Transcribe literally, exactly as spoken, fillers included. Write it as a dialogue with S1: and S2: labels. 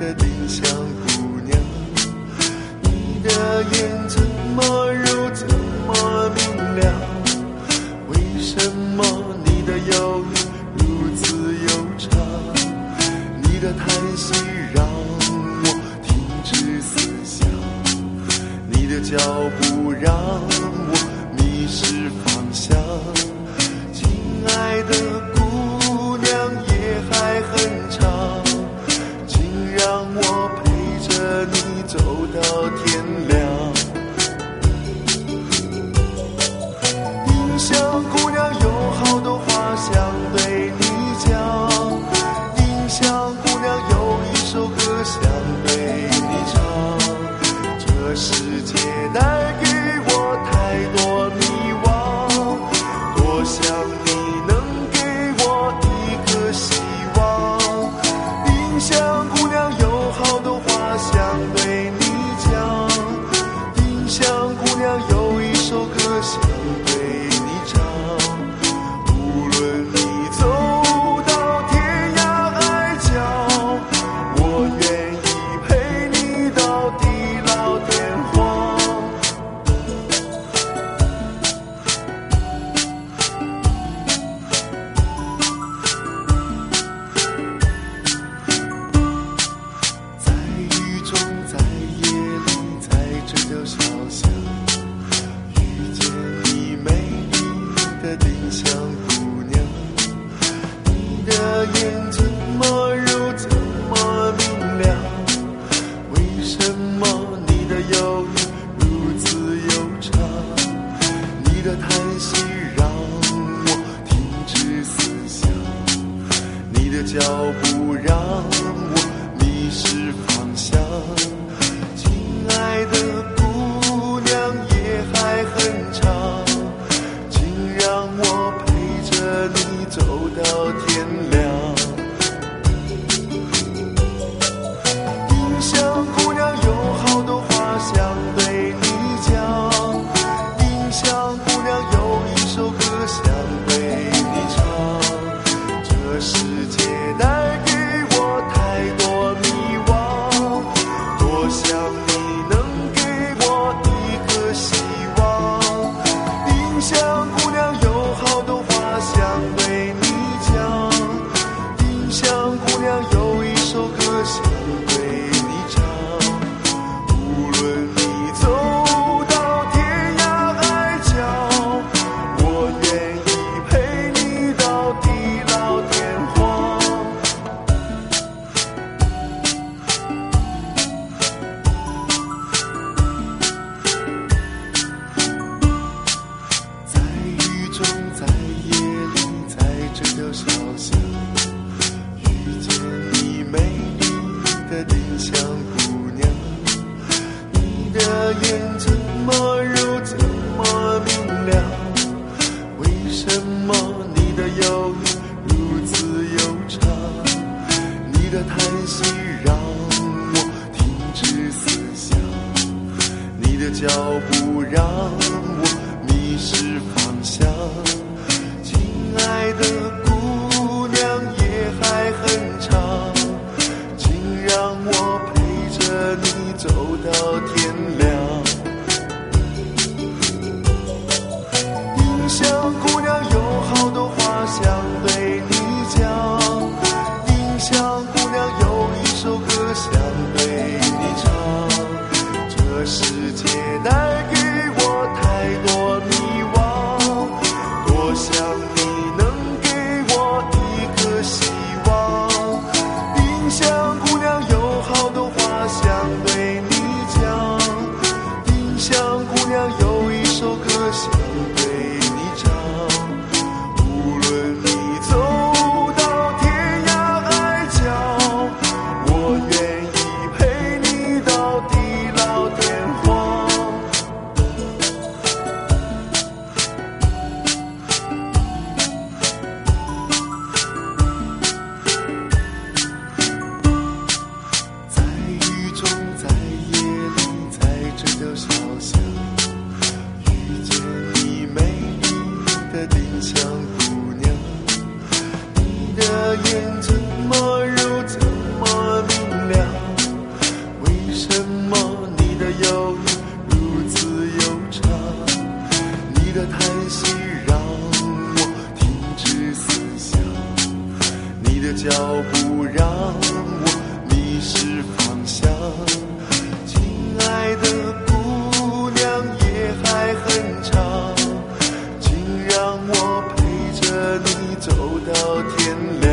S1: 的丁香姑娘，你的眼怎么如这么明亮？为什么你的忧郁如此悠长？你的叹息让我停止思想，你的脚步让我迷失方向。亲爱的姑娘，夜还很长，请让我陪着你走到天亮。丁香姑娘有好多话想对你讲，丁香姑娘有一首歌想对你唱。这世界带给我太多迷惘，多想你能给我一个希望。丁香姑娘有好多话想对你讲，丁香姑娘有一首歌想对你唱。无论你走到天涯海角，我愿意陪你到地老天荒。在雨中，在夜里，在这条小巷，遇见你美丽的丁香姑娘，你的眼怎么如这么明亮？为什么你的忧郁如此悠长？你的叹息让我停止思想，你的脚步让我迷失方向。亲爱的姑娘，夜还很长，请让我陪着你走到天亮。丁香姑娘有好多话想对你讲，丁香姑娘有一首歌想对你唱。这世界带给我太多迷惘，多想你能给我一个希望。丁香姑娘有好多话想对你讲，丁香姑娘有一首歌想对你唱。无论你走到天涯海角，我愿意陪你到地老天荒。在雨中，在夜里，在这条小巷，遇见你美丽的丁香姑娘，你的眼怎么如这么明亮？为什么你的忧郁如此悠长？你的叹息让我停止思想，你的脚步让我迷失方向。亲爱的姑娘，夜还很长，请让我陪着你走到天亮。丁香姑娘有好多话想对你讲，丁香姑娘有一首歌想对你唱。这世界带给我太多迷惘，多想你能给我一个希望。丁香姑娘有好多话想对你讲，丁香姑娘有一首歌想对你唱。无论你走到天涯海角，我愿意陪你到地老天荒。在雨中，在夜里，在这条小巷，遇见你美丽的丁香姑娘，你的眼怎么如这么明亮？ 脚步让我迷失方向。亲爱的姑娘，夜还很长，请让我陪着你走到天亮。